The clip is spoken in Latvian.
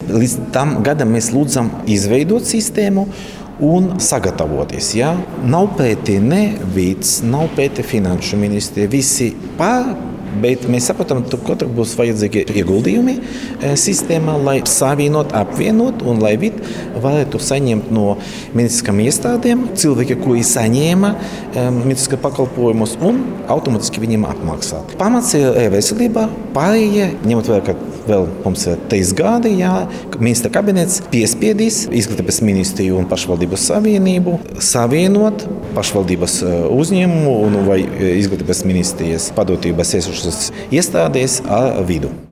līdz tam gadam mēs lūdzam izveidot sistēmu un sagatavoties. Ja? Nav pēti ne vides, nav pēti finanšu ministri, visi bet mēs saprotam, ka katram būs vajadzīgi ieguldījumi sistēmā, lai savienot, apvienot un lai varētu saņemt no medicīniskām iestādēm cilvēki, kuri saņēma medicīniskos pakalpojumus un automātiski viņiem apmaksāt. Pamats ir veselībā, pārējie, ņemot vērā, ka vēl mums ir 3 gadi, ministra kabinets piespiedīs Izglītības ministriju un pašvaldības savienību savienot pašvaldības uzņēmumu vai Izglītības ministrijas padotības iestādēs ar vidu.